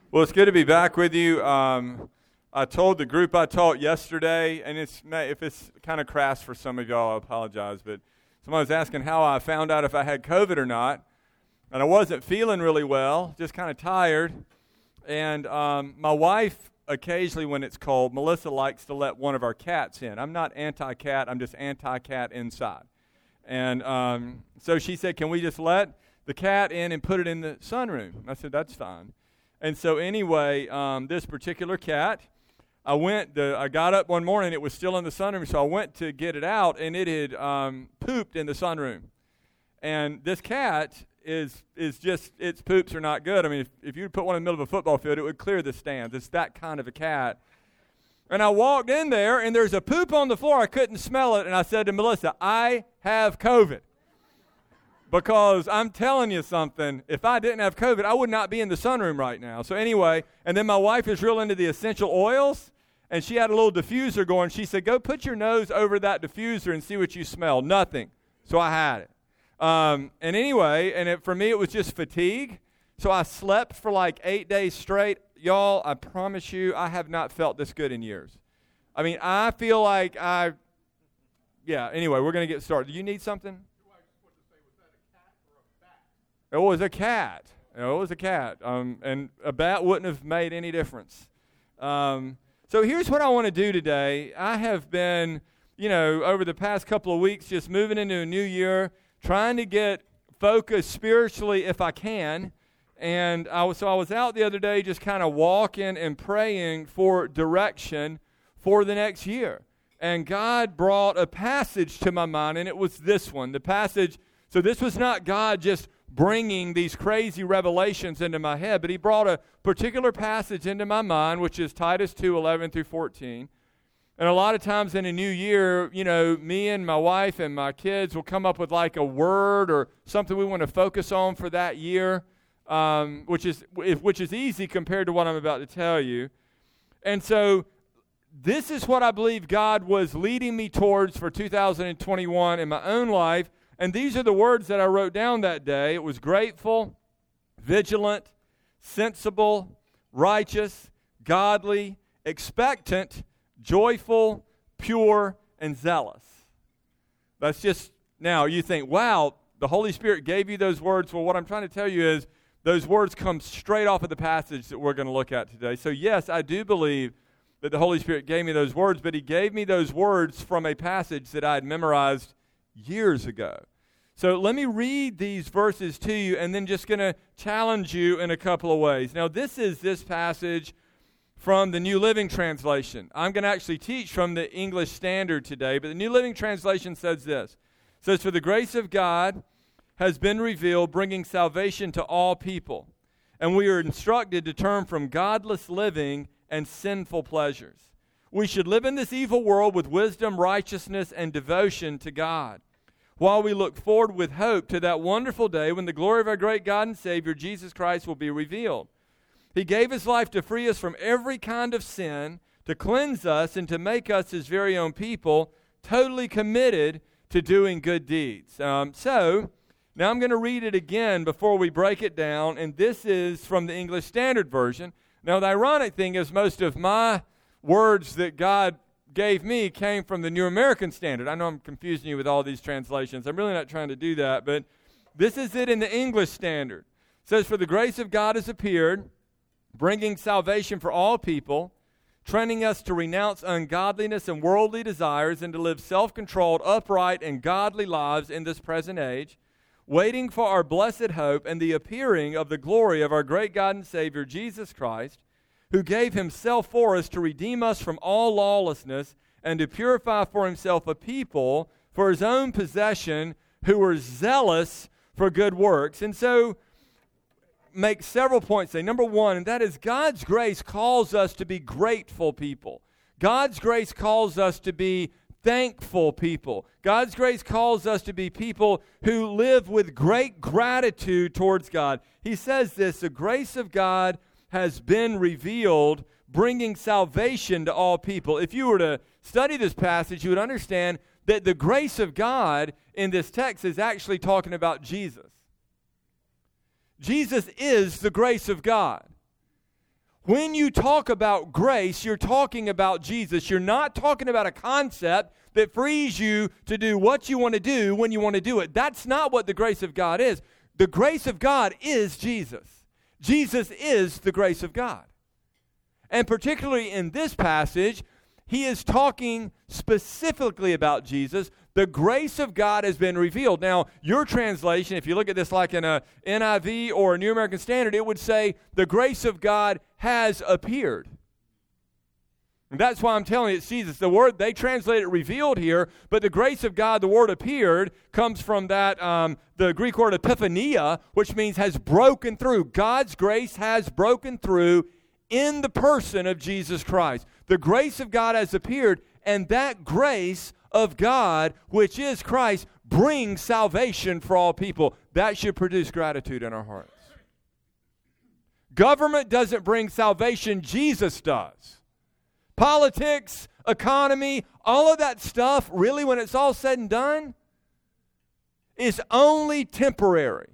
Well, it's good to be back with you. I told the group I taught yesterday, and if it's kind of crass for some of y'all, I apologize, but someone was asking how I found out if I had COVID or not, and I wasn't feeling really well, just kind of tired, and my wife, occasionally when it's cold, Melissa likes to let one of our cats in. I'm not anti-cat, I'm just anti-cat inside. And so she said, can we just let the cat in and put it in the sunroom? I said, that's fine. And so anyway, this particular cat, I got up one morning, it was still in the sunroom, so I went to get it out, and it had pooped in the sunroom. And this cat is just, its poops are not good. I mean, if you put one in the middle of a football field, it would clear the stands. It's that kind of a cat. And I walked in there, and there's a poop on the floor. I couldn't smell it, and I said to Melissa, I have COVID. Because I'm telling you something, if I didn't have COVID, I would not be in the sunroom right now. So anyway, and then my wife is real into the essential oils, and she had a little diffuser going. She said, go put your nose over that diffuser and see what you smell. Nothing. So I had it. And anyway, for me it was just fatigue. So I slept for like 8 days straight. Y'all, I promise you, I have not felt this good in years. I mean, I feel like anyway, we're going to get started. Do you need something? It was a cat. It was a cat. And a bat wouldn't have made any difference. So here's what I want to do today. I have been, over the past couple of weeks just moving into a new year, trying to get focused spiritually if I can. And I was out the other day just kind of walking and praying for direction for the next year. And God brought a passage to my mind, and it was this one. The passage, so this was not God just bringing these crazy revelations into my head, but he brought a particular passage into my mind, which is Titus 2:11 through 14. And a lot of times in a new year, me and my wife and my kids will come up with like a word or something we want to focus on for that year, which is easy compared to what I'm about to tell you. And so this is what I believe God was leading me towards for 2021 in my own life. And these are the words that I wrote down that day. It was grateful, vigilant, sensible, righteous, godly, expectant, joyful, pure, and zealous. That's just, now you think, wow, the Holy Spirit gave you those words. Well, what I'm trying to tell you is those words come straight off of the passage that we're going to look at today. So yes, I do believe that the Holy Spirit gave me those words, but he gave me those words from a passage that I had memorized years ago. So let me read these verses to you and then just going to challenge you in a couple of ways. Now this passage from the New Living Translation. I'm going to actually teach from the English Standard today, but the New Living Translation says this. It says, for the grace of God has been revealed, bringing salvation to all people. And we are instructed to turn from godless living and sinful pleasures. We should live in this evil world with wisdom, righteousness, and devotion to God, while we look forward with hope to that wonderful day when the glory of our great God and Savior, Jesus Christ, will be revealed. He gave his life to free us from every kind of sin, to cleanse us, and to make us his very own people, totally committed to doing good deeds. So, now I'm going to read it again before we break it down, and this is from the English Standard Version. Now, the ironic thing is most of my words that God gave me came from the New American Standard. I know I'm confusing you with all these translations. I'm really not trying to do that, but this is it in the English Standard. It says, for the grace of God has appeared, bringing salvation for all people, training us to renounce ungodliness and worldly desires and to live self-controlled, upright, and godly lives in this present age, waiting for our blessed hope and the appearing of the glory of our great God and Savior, Jesus Christ, who gave himself for us to redeem us from all lawlessness and to purify for himself a people for his own possession who are zealous for good works. And so, make several points today. Number one, and that is God's grace calls us to be grateful people. God's grace calls us to be thankful people. God's grace calls us to be people who live with great gratitude towards God. He says this, the grace of God has been revealed, bringing salvation to all people. If you were to study this passage, you would understand that the grace of God in this text is actually talking about Jesus. Jesus is the grace of God. When you talk about grace, you're talking about Jesus. You're not talking about a concept that frees you to do what you want to do when you want to do it. That's not what the grace of God is. The grace of God is Jesus. Jesus is the grace of God. And particularly in this passage, he is talking specifically about Jesus. The grace of God has been revealed. Now, your translation, if you look at this like in a NIV or a New American Standard, it would say the grace of God has appeared. And that's why I'm telling you it's Jesus. The word, they translate it revealed here, but the grace of God, the word appeared, comes from that, the Greek word epiphania, which means has broken through. God's grace has broken through in the person of Jesus Christ. The grace of God has appeared, and that grace of God, which is Christ, brings salvation for all people. That should produce gratitude in our hearts. Government doesn't bring salvation, Jesus does. Politics, economy, all of that stuff, really, when it's all said and done, is only temporary.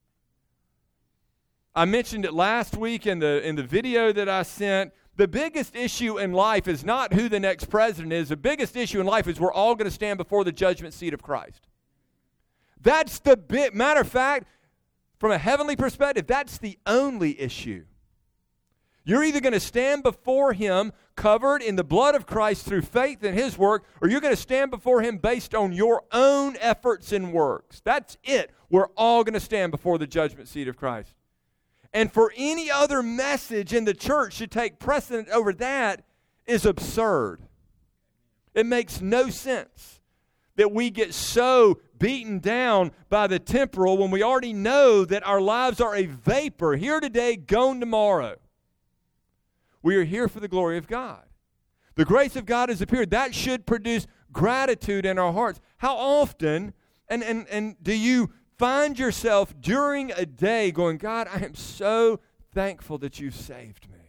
I mentioned it last week in the video that I sent. The biggest issue in life is not who the next president is. The biggest issue in life is we're all going to stand before the judgment seat of Christ. That's the big, matter of fact, from a heavenly perspective, that's the only issue. You're either going to stand before him covered in the blood of Christ through faith in his work, or you're going to stand before him based on your own efforts and works. That's it. We're all going to stand before the judgment seat of Christ. And for any other message in the church to take precedent over that is absurd. It makes no sense that we get so beaten down by the temporal when we already know that our lives are a vapor, here today, gone tomorrow. We are here for the glory of God. The grace of God has appeared. That should produce gratitude in our hearts. How often, and do you find yourself during a day going, God, I am so thankful that you've saved me?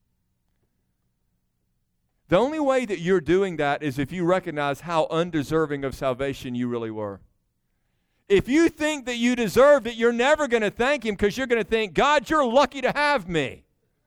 The only way that you're doing that is if you recognize how undeserving of salvation you really were. If you think that you deserved it, you're never going to thank him because you're going to think, God, you're lucky to have me.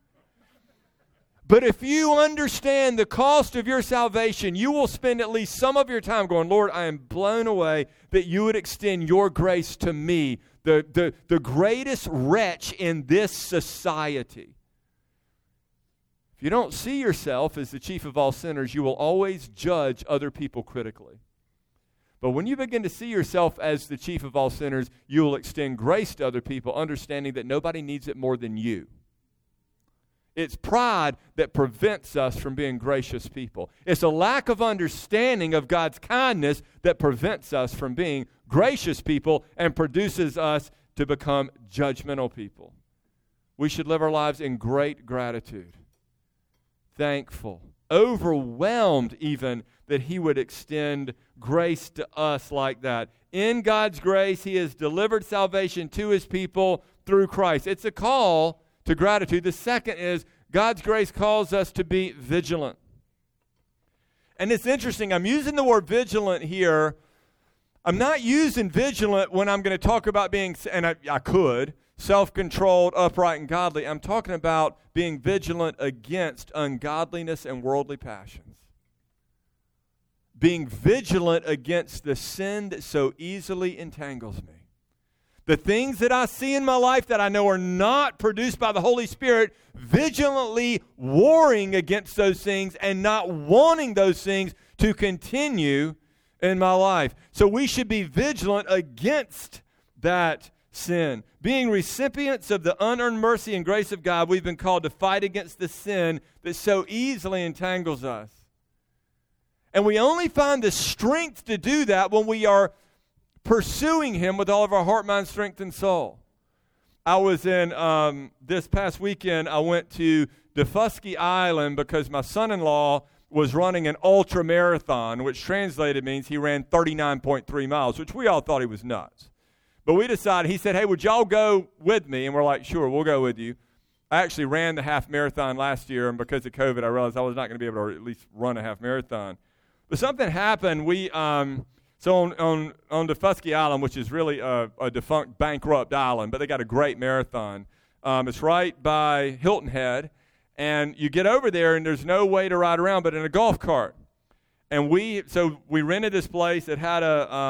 But if you understand the cost of your salvation, you will spend at least some of your time going, Lord, I am blown away that you would extend your grace to me, the greatest wretch in this society. If you don't see yourself as the chief of all sinners, you will always judge other people critically. But when you begin to see yourself as the chief of all sinners, you will extend grace to other people, understanding that nobody needs it more than you. It's pride that prevents us from being gracious people. It's a lack of understanding of God's kindness that prevents us from being gracious people and produces us to become judgmental people. We should live our lives in great gratitude, thankful, overwhelmed even that he would extend grace to us like that. In God's grace, he has delivered salvation to his people through Christ. It's a call to gratitude. The second is God's grace calls us to be vigilant. And it's interesting, I'm using the word vigilant here. I'm not using vigilant when I'm going to talk about being, and I could, self-controlled, upright, and godly. I'm talking about being vigilant against ungodliness and worldly passions. Being vigilant against the sin that so easily entangles me. The things that I see in my life that I know are not produced by the Holy Spirit, vigilantly warring against those things and not wanting those things to continue in my life. So we should be vigilant against that sin. Being recipients of the unearned mercy and grace of God, we've been called to fight against the sin that so easily entangles us. And we only find the strength to do that when we are pursuing him with all of our heart, mind, strength, and soul. I was in, this past weekend, I went to Daufuskie Island because my son-in-law was running an ultra marathon, which translated means he ran 39.3 miles, which we all thought he was nuts. But we decided, he said, hey, would y'all go with me? And we're like, sure, we'll go with you. I actually ran the half marathon last year, and because of COVID, I realized I was not going to be able to at least run a half marathon. But something happened. We, so on Daufuskie Island, which is really a defunct, bankrupt island, but they got a great marathon. It's right by Hilton Head, And you get over there, and there's no way to ride around but in a golf cart. And we rented this place that had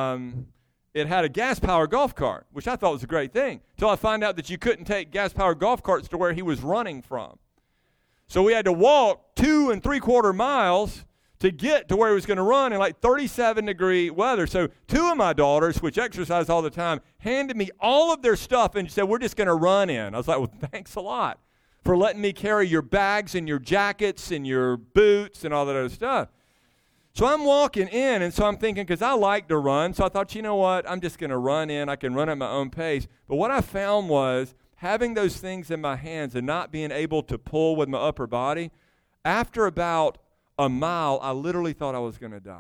a gas-powered golf cart, which I thought was a great thing, until I found out that you couldn't take gas-powered golf carts to where he was running from. So we had to walk 2 3/4 miles to get to where he was going to run in like 37-degree weather. So 2 of my daughters, which exercise all the time, handed me all of their stuff and said, we're just going to run in. I was like, well, thanks a lot for letting me carry your bags and your jackets and your boots and all that other stuff. So I'm walking in, and so I'm thinking, because I like to run, so I thought, you know what, I'm just going to run in. I can run at my own pace. But what I found was having those things in my hands and not being able to pull with my upper body, after about a mile, I literally thought I was going to die.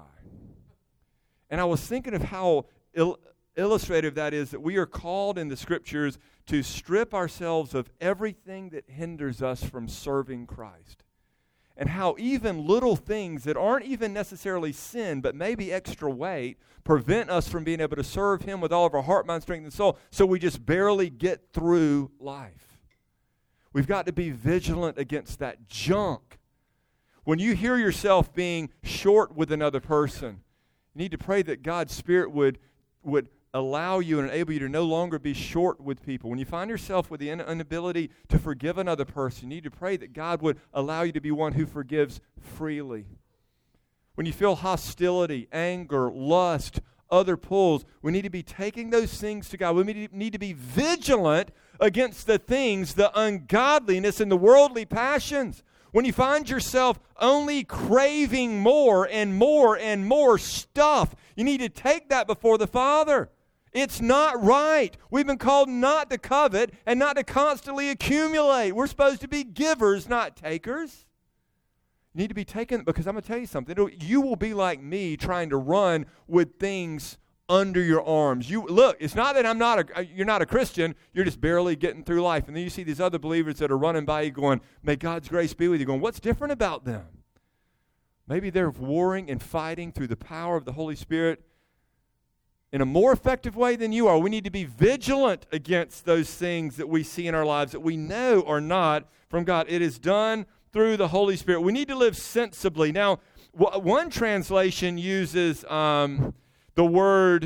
And I was thinking of how illustrative that is, that we are called in the Scriptures to strip ourselves of everything that hinders us from serving Christ. And how even little things that aren't even necessarily sin, but maybe extra weight, prevent us from being able to serve Him with all of our heart, mind, strength, and soul, so we just barely get through life. We've got to be vigilant against that junk. When you hear yourself being short with another person, you need to pray that God's Spirit would allow you and enable you to no longer be short with people. When you find yourself with the inability to forgive another person, you need to pray that God would allow you to be one who forgives freely. When you feel hostility, anger, lust, other pulls, we need to be taking those things to God. We need to be vigilant against the things, the ungodliness and the worldly passions. When you find yourself only craving more and more and more stuff, you need to take that before the Father. It's not right. We've been called not to covet and not to constantly accumulate. We're supposed to be givers, not takers. You need to be taken, because I'm going to tell you something. You will be like me trying to run with things under your arms. Look, it's not that you're not a Christian, you're just barely getting through life. And then you see these other believers that are running by you going, may God's grace be with you, going, what's different about them? Maybe they're warring and fighting through the power of the Holy Spirit in a more effective way than you are. We need to be vigilant against those things that we see in our lives that we know are not from God. It is done through the Holy Spirit. We need to live sensibly. Now, one translation uses the word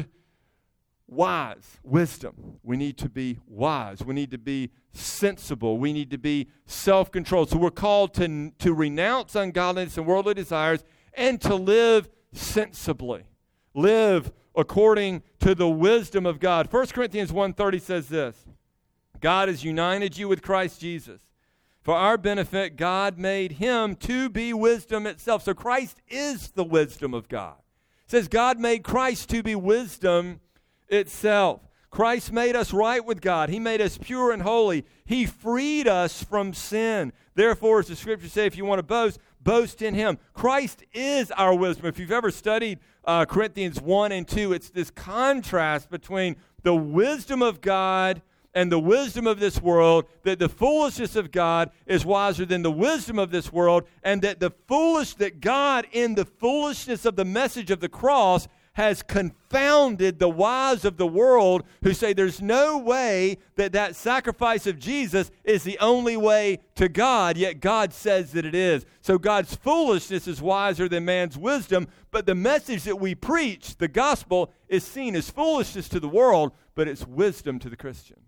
wise, wisdom. We need to be wise. We need to be sensible. We need to be self-controlled. So we're called to renounce ungodliness and worldly desires and to live sensibly. Live according to the wisdom of God. 1 Corinthians 1:30 says this, God has united you with Christ Jesus. For our benefit, God made Him to be wisdom itself. So Christ is the wisdom of God. It says God made Christ to be wisdom itself. Christ made us right with God. He made us pure and holy. He freed us from sin. Therefore, as the Scriptures say, if you want to boast, boast in Him. Christ is our wisdom. If you've ever studied Corinthians 1 and 2, it's this contrast between the wisdom of God and the wisdom of this world, that the foolishness of God is wiser than the wisdom of this world, and that that God, in the foolishness of the message of the cross, has confounded the wise of the world who say there's no way that sacrifice of Jesus is the only way to God, yet God says that it is. So God's foolishness is wiser than man's wisdom, but the message that we preach, the gospel, is seen as foolishness to the world, but it's wisdom to the Christian.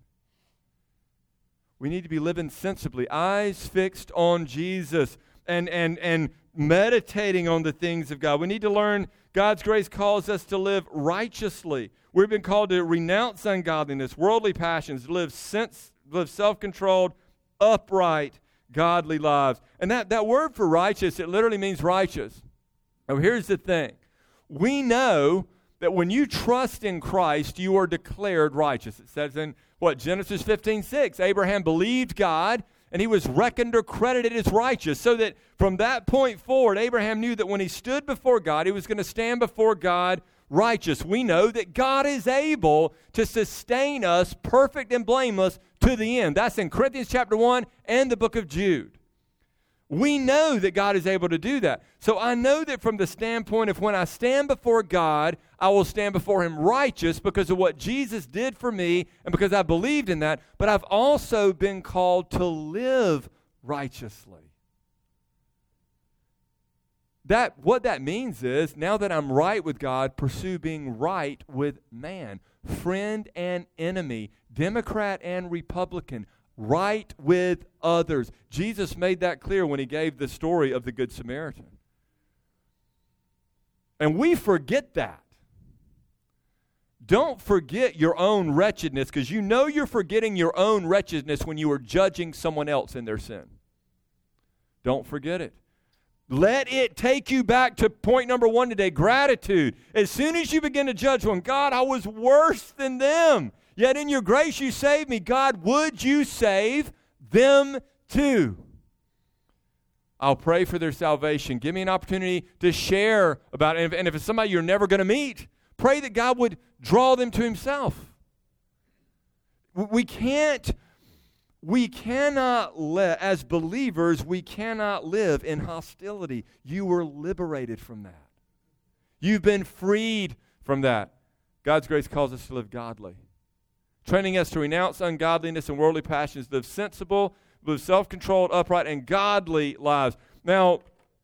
We need to be living sensibly, eyes fixed on Jesus and meditating on the things of God. We need to learn God's grace calls us to live righteously. We've been called to renounce ungodliness, worldly passions, live self-controlled, upright, godly lives. And that word for righteous, it literally means righteous. Now here's the thing. We know that when you trust in Christ, you are declared righteous. It says in Genesis 15:6, Abraham believed God, and he was reckoned or credited as righteous. So that from that point forward, Abraham knew that when he stood before God, he was going to stand before God righteous. We know that God is able to sustain us perfect and blameless to the end. That's in Corinthians chapter 1 and the book of Jude. We know that God is able to do that. So I know that from the standpoint of when I stand before God, I will stand before Him righteous because of what Jesus did for me and because I believed in that. But I've also been called to live righteously. what that means is, now that I'm right with God, pursue being right with man. Friend and enemy, Democrat and Republican, right with others. Jesus made that clear when he gave the story of the Good Samaritan. And we forget that. Don't forget your own wretchedness, because you know you're forgetting your own wretchedness when you are judging someone else in their sin. Don't forget it. Let it take you back to point number 1 today, gratitude. As soon as you begin to judge one, God, I was worse than them, yet in your grace you saved me. God, would you save them too? I'll pray for their salvation. Give me an opportunity to share about it. And if it's somebody you're never going to meet, pray that God would draw them to himself. We cannot live, as believers, we cannot live in hostility. You were liberated from that. You've been freed from that. God's grace calls us to live godly, training us to renounce ungodliness and worldly passions, live sensible, live self-controlled, upright, and godly lives. Now,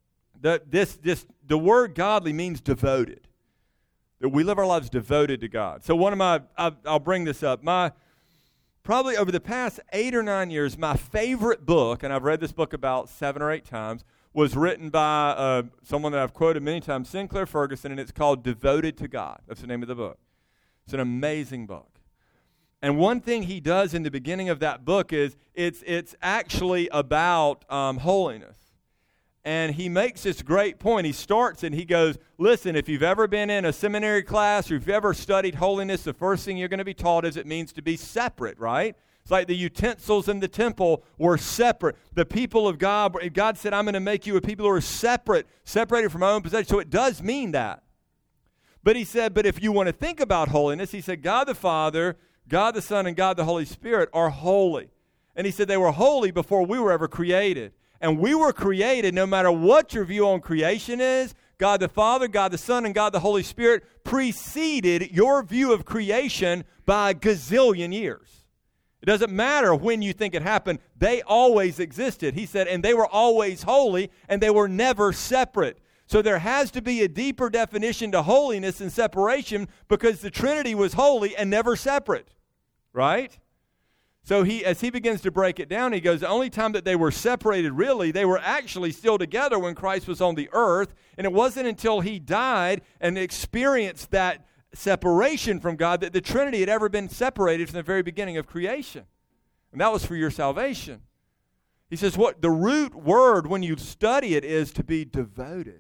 the word godly means devoted. That we live our lives devoted to God. So I'll bring this up. Probably over the past 8 or 9 years, my favorite book, and I've read this book about 7 or 8 times, was written by someone that I've quoted many times, Sinclair Ferguson, and it's called Devoted to God. That's the name of the book. It's an amazing book. And one thing he does in the beginning of that book is it's actually about holiness. And he makes this great point. He starts and he goes, listen, if you've ever been in a seminary class or if you've ever studied holiness, the first thing you're going to be taught is it means to be separate, right? It's like the utensils in the temple were separate. The people of God, God said, I'm going to make you a people who are separated from my own possession. So it does mean that. But he said, but if you want to think about holiness, he said, God the Father, God the Son, and God the Holy Spirit are holy. And he said they were holy before we were ever created. And we were created, no matter what your view on creation is, God the Father, God the Son, and God the Holy Spirit preceded your view of creation by a gazillion years. It doesn't matter when you think it happened. They always existed. He said, and they were always holy, and they were never separate. So there has to be a deeper definition to holiness and separation because the Trinity was holy and never separate, right? So as he begins to break it down, he goes, the only time that they were separated, really, they were actually still together when Christ was on the earth. And it wasn't until he died and experienced that separation from God that the Trinity had ever been separated from the very beginning of creation. And that was for your salvation. He says what the root word when you study it is to be devoted.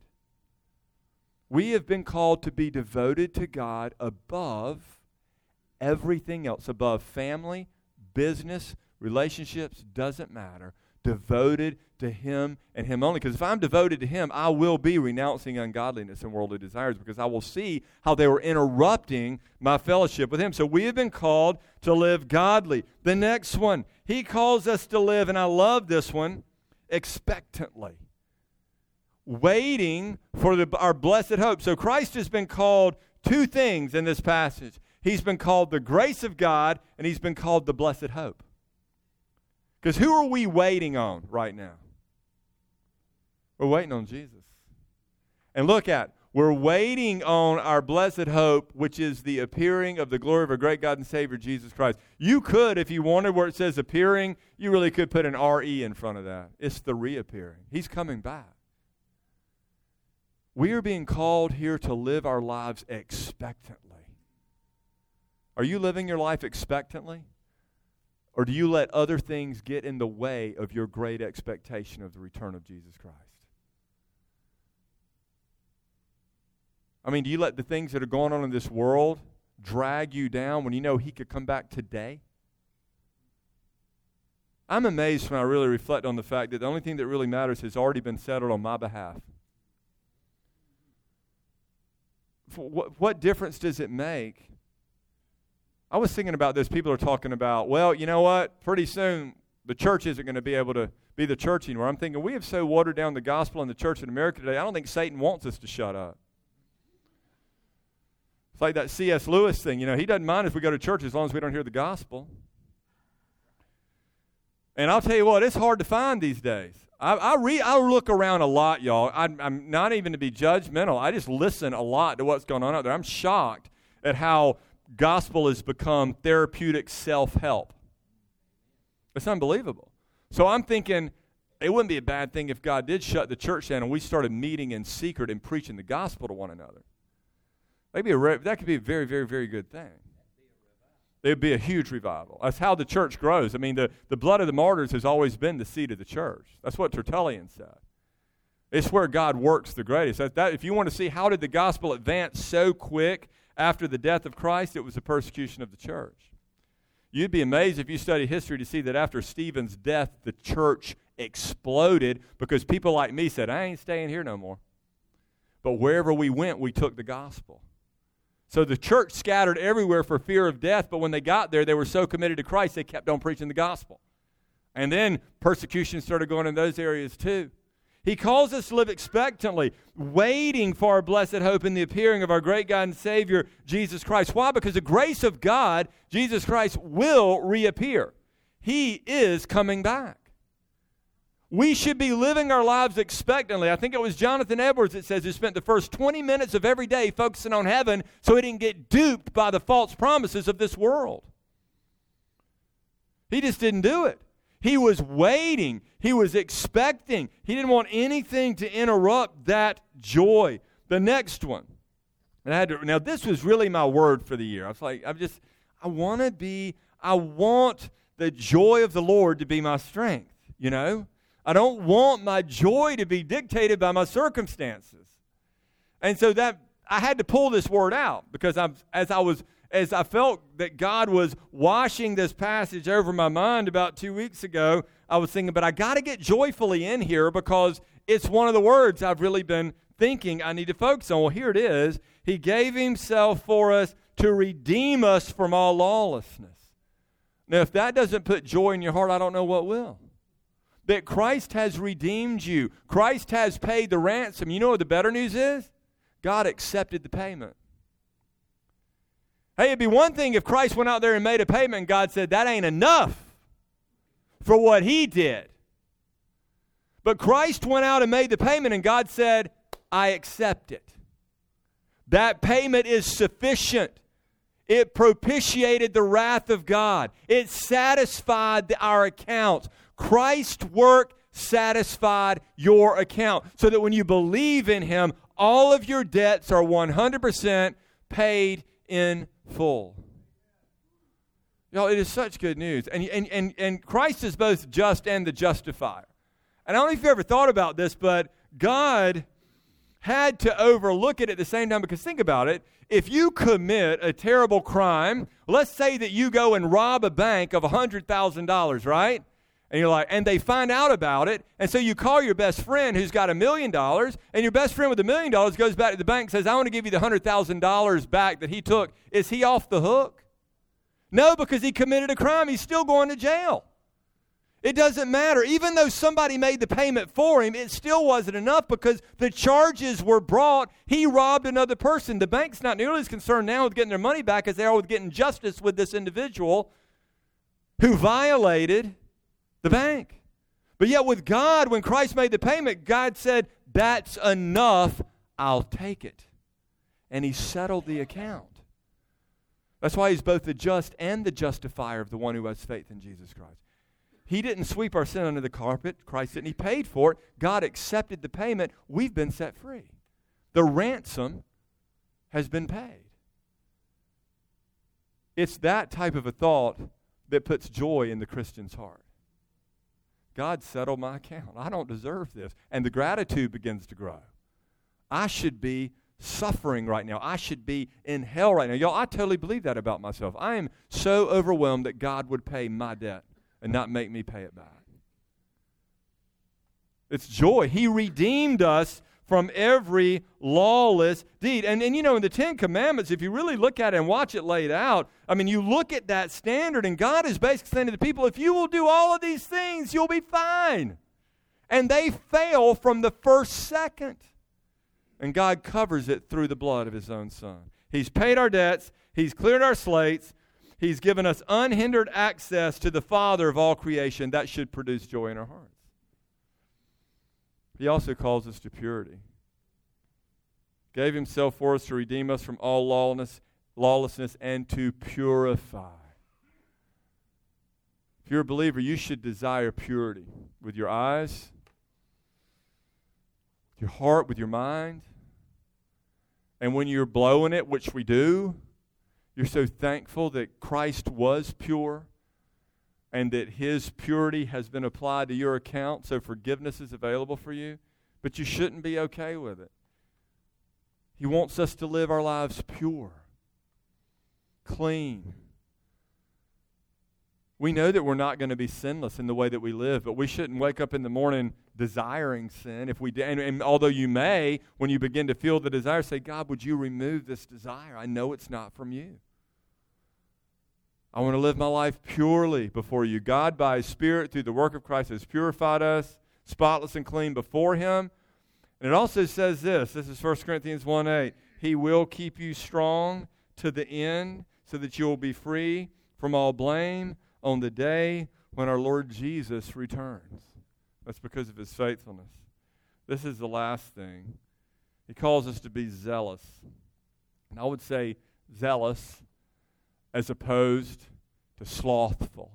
We have been called to be devoted to God above everything else, above family, business, relationships, doesn't matter. Devoted to him and him only. Because if I'm devoted to him, I will be renouncing ungodliness and worldly desires because I will see how they were interrupting my fellowship with him. So we have been called to live godly. The next one, he calls us to live, and I love this one, expectantly. Waiting for our blessed hope. So Christ has been called 2 things in this passage. He's been called the grace of God, and he's been called the blessed hope. Because who are we waiting on right now? We're waiting on Jesus. And we're waiting on our blessed hope, which is the appearing of the glory of our great God and Savior, Jesus Christ. You could, if you wanted where it says appearing, you really could put an R-E in front of that. It's the reappearing. He's coming back. We are being called here to live our lives expectantly. Are you living your life expectantly? Or do you let other things get in the way of your great expectation of the return of Jesus Christ? I mean, do you let the things that are going on in this world drag you down when you know he could come back today? I'm amazed when I really reflect on the fact that the only thing that really matters has already been settled on my behalf. What difference does it make? I was thinking about this. People are talking about, well, you know what? Pretty soon the church isn't going to be able to be the church anymore. I'm thinking we have so watered down the gospel in the church in America today, I don't think Satan wants us to shut up. It's like that C.S. Lewis thing. He doesn't mind if we go to church as long as we don't hear the gospel. And I'll tell you what, it's hard to find these days. I look around a lot, y'all. I'm not even to be judgmental. I just listen a lot to what's going on out there. I'm shocked at how gospel has become therapeutic self-help. It's unbelievable. So I'm thinking it wouldn't be a bad thing if God did shut the church down and we started meeting in secret and preaching the gospel to one another. That could be a very, very, very good thing. It would be a huge revival. That's how the church grows. I mean, the blood of the martyrs has always been the seed of the church. That's what Tertullian said. It's where God works the greatest. If you want to see how did the gospel advance so quick after the death of Christ, it was the persecution of the church. You'd be amazed if you study history to see that after Stephen's death, the church exploded because people like me said, I ain't staying here no more. But wherever we went, we took the gospel. So the church scattered everywhere for fear of death, but when they got there, they were so committed to Christ, they kept on preaching the gospel. And then persecution started going in those areas too. He calls us to live expectantly, waiting for our blessed hope in the appearing of our great God and Savior, Jesus Christ. Why? Because the grace of God, Jesus Christ, will reappear. He is coming back. We should be living our lives expectantly. I think it was Jonathan Edwards that says he spent the first 20 minutes of every day focusing on heaven so he didn't get duped by the false promises of this world. He just didn't do it. He was waiting. He was expecting. He didn't want anything to interrupt that joy. The next one. Now, this was really my word for the year. I was like, I want the joy of the Lord to be my strength, you know? I don't want my joy to be dictated by my circumstances. And so that I had to pull this word out because as I felt that God was washing this passage over my mind about 2 weeks ago, I was thinking, but I got to get joyfully in here because it's one of the words I've really been thinking I need to focus on. Well, here it is. He gave himself for us to redeem us from all lawlessness. Now, if that doesn't put joy in your heart, I don't know what will. That Christ has redeemed you. Christ has paid the ransom. You know what the better news is? God accepted the payment. Hey, it'd be one thing if Christ went out there and made a payment and God said, that ain't enough for what he did. But Christ went out and made the payment and God said, I accept it. That payment is sufficient. It propitiated the wrath of God. It satisfied our accounts. Christ's work satisfied your account so that when you believe in him, all of your debts are 100% paid in full. You know, it is such good news. And Christ is both just and the justifier. And I don't know if you ever thought about this, but God had to overlook it at the same time because think about it. If you commit a terrible crime, let's say that you go and rob a bank of $100,000, right? And you're like, and they find out about it, and so you call your best friend who's got $1 million, and your best friend with $1 million goes back to the bank and says, I want to give you the $100,000 back that he took. Is he off the hook? No, because he committed a crime. He's still going to jail. It doesn't matter. Even though somebody made the payment for him, it still wasn't enough because the charges were brought. He robbed another person. The bank's not nearly as concerned now with getting their money back as they are with getting justice with this individual who violated the bank. But yet with God, when Christ made the payment, God said, that's enough, I'll take it. And he settled the account. That's why he's both the just and the justifier of the one who has faith in Jesus Christ. He didn't sweep our sin under the carpet. Christ didn't. He paid for it. God accepted the payment. We've been set free. The ransom has been paid. It's that type of a thought that puts joy in the Christian's heart. God settled my account. I don't deserve this. And the gratitude begins to grow. I should be suffering right now. I should be in hell right now. Y'all, I totally believe that about myself. I am so overwhelmed that God would pay my debt and not make me pay it back. It's joy. He redeemed us from every lawless deed. And you know, in the Ten Commandments, if you really look at it and watch it laid out, I mean, you look at that standard, and God is basically saying to the people, if you will do all of these things, you'll be fine. And they fail from the first second. And God covers it through the blood of his own Son. He's paid our debts. He's cleared our slates. He's given us unhindered access to the Father of all creation. That should produce joy in our hearts. He also calls us to purity. Gave himself for us to redeem us from all lawlessness and to purify. If you're a believer, you should desire purity with your eyes, with your heart, with your mind. And when you're blowing it, which we do, you're so thankful that Christ was pure and that his purity has been applied to your account, so forgiveness is available for you. But you shouldn't be okay with it. He wants us to live our lives pure, clean. We know that we're not going to be sinless in the way that we live, but we shouldn't wake up in the morning desiring sin. If we and although you may, when you begin to feel the desire, say, God, would you remove this desire? I know it's not from you. I want to live my life purely before you. God, by his Spirit, through the work of Christ, has purified us, spotless and clean before him. And it also says this is 1 Corinthians 1:8. He will keep you strong to the end so that you will be free from all blame on the day when our Lord Jesus returns. That's because of his faithfulness. This is the last thing. He calls us to be zealous. And I would say zealous as opposed to slothful.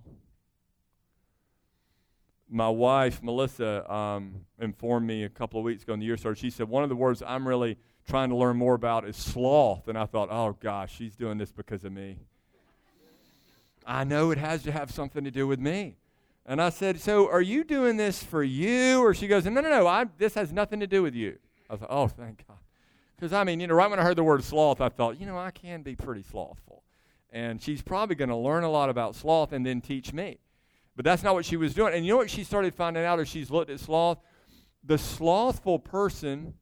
My wife, Melissa, informed me a couple of weeks ago in the year started. She said, one of the words I'm really trying to learn more about is sloth. And I thought, oh, gosh, she's doing this because of me. I know it has to have something to do with me. And I said, so are you doing this for you? Or she goes, no, this has nothing to do with you. I thought, oh, thank God. Because, right when I heard the word sloth, I thought, I can be pretty slothful. And she's probably going to learn a lot about sloth and then teach me. But that's not what she was doing. And you know what she started finding out as she's looked at sloth? The slothful person.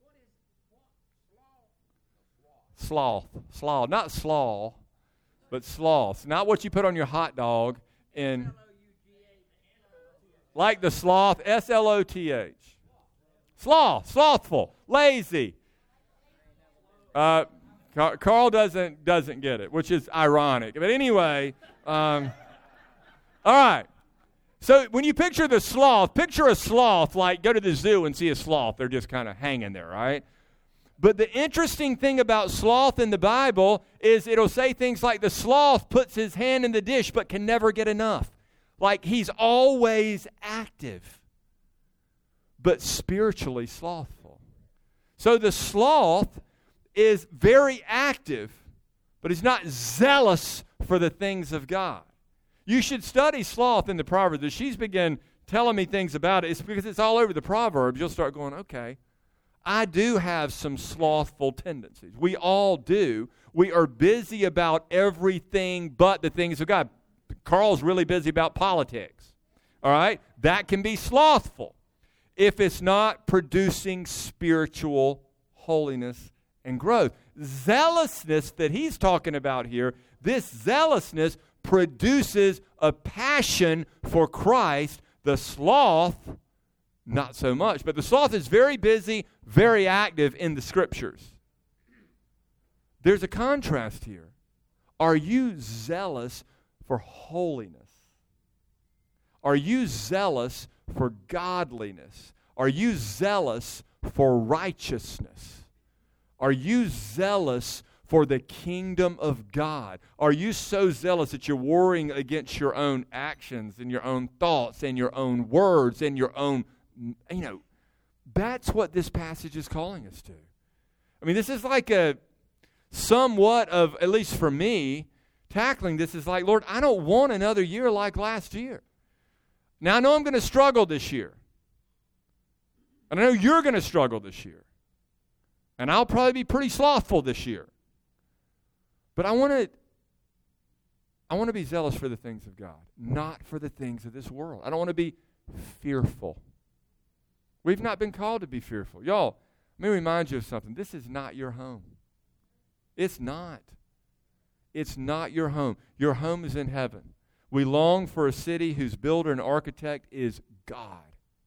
Sloth. Not slaw, but sloth. Not what you put on your hot dog in. Like the sloth, S-L-O-T-H. Sloth, slothful, lazy. Carl doesn't get it, which is ironic. But anyway, all right. So when you picture the sloth, picture a sloth like go to the zoo and see a sloth. They're just kind of hanging there, right? But the interesting thing about sloth in the Bible is it'll say things like the sloth puts his hand in the dish but can never get enough. Like he's always active, but spiritually slothful. So the sloth is very active, but he's not zealous for the things of God. You should study sloth in the Proverbs. As she's begun telling me things about it, it's because it's all over the Proverbs. You'll start going, okay, I do have some slothful tendencies. We all do. We are busy about everything but the things of God. Carl's really busy about politics. All right? That can be slothful if it's not producing spiritual holiness and growth. Zealousness that he's talking about here, this zealousness produces a passion for Christ. The sloth, not so much. But the sloth is very busy, very active in the Scriptures. There's a contrast here. Are you zealous for holiness? Are you zealous for godliness? Are you zealous for righteousness? Are you zealous for the kingdom of God? Are you so zealous that you're warring against your own actions and your own thoughts and your own words and your own, that's what this passage is calling us to. I mean, this is like a somewhat of, at least for me, tackling this is like, Lord, I don't want another year like last year. Now, I know I'm going to struggle this year. And I know you're going to struggle this year. And I'll probably be pretty slothful this year. But I want to be zealous for the things of God, not for the things of this world. I don't want to be fearful. We've not been called to be fearful. Y'all, let me remind you of something. This is not your home. It's not. It's not your home. Your home is in heaven. We long for a city whose builder and architect is God.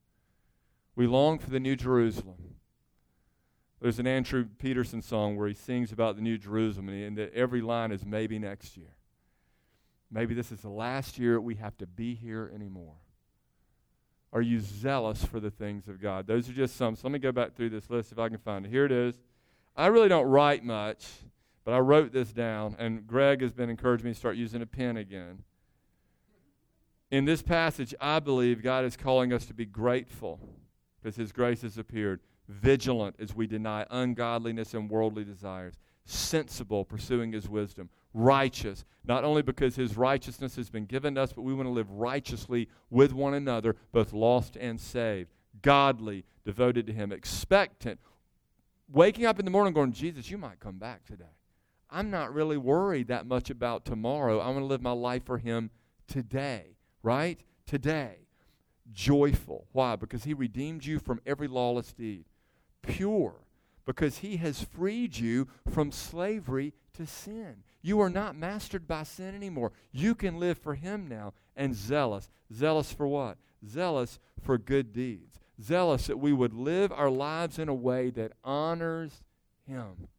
We long for the New Jerusalem. There's an Andrew Peterson song where he sings about the New Jerusalem, and that every line is maybe next year. maybe this is the last year we have to be here anymore. Are you zealous for the things of God? Those are just some. So let me go back through this list if I can find it. Here it is. I really don't write much, but I wrote this down, and Greg has been encouraging me to start using a pen again. In this passage, I believe God is calling us to be grateful because His grace has appeared, vigilant as we deny ungodliness and worldly desires, sensible, pursuing His wisdom, righteous, not only because His righteousness has been given to us, but we want to live righteously with one another, both lost and saved, godly, devoted to Him, expectant, waking up in the morning going, Jesus, you might come back today. I'm not really worried that much about tomorrow. I want to live my life for Him today, right? Today. Joyful. Why? Because He redeemed you from every lawless deed. Pure. Because He has freed you from slavery to sin. You are not mastered by sin anymore. You can live for Him now. And zealous. Zealous for what? Zealous for good deeds. Zealous that we would live our lives in a way that honors Him.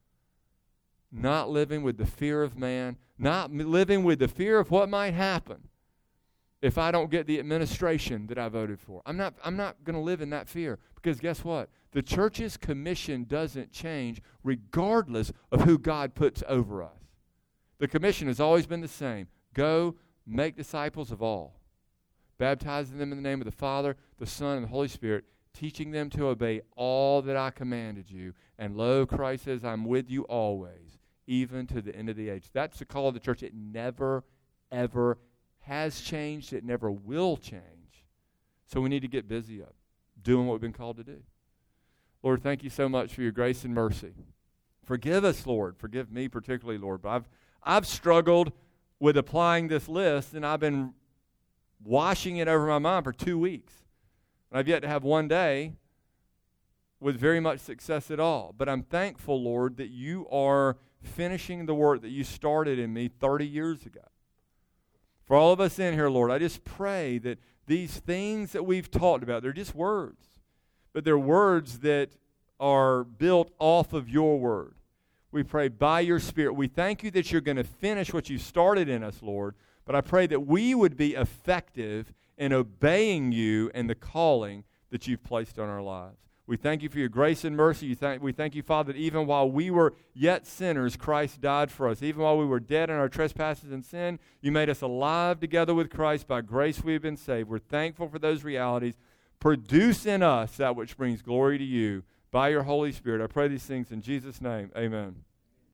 Not living with the fear of man. Not living with the fear of what might happen if I don't get the administration that I voted for. I'm not going to live in that fear. Because guess what? The church's commission doesn't change regardless of who God puts over us. The commission has always been the same. Go, make disciples of all, baptizing them in the name of the Father, the Son, and the Holy Spirit, teaching them to obey all that I commanded you. And lo, Christ says, I'm with you always, even to the end of the age. That's the call of the church. It never, ever has changed. It never will change. So we need to get busy up, doing what we've been called to do. Lord, thank you so much for your grace and mercy. Forgive us, Lord. Forgive me particularly, Lord. But I've struggled with applying this list, and I've been washing it over my mind for 2 weeks. And I've yet to have one day with very much success at all. But I'm thankful, Lord, that you are finishing the work that you started in me 30 years ago. For all of us in here, Lord, I just pray that these things that we've talked about, they're just words. But they're words that are built off of your word. We pray by your Spirit. We thank you that you're going to finish what you started in us, Lord. But I pray that we would be effective in obeying you and the calling that you've placed on our lives. We thank you for your grace and mercy. We thank you, Father, that even while we were yet sinners, Christ died for us. Even while we were dead in our trespasses and sin, you made us alive together with Christ. By grace we have been saved. We're thankful for those realities. Produce in us that which brings glory to you by your Holy Spirit. I pray these things in Jesus' name. Amen.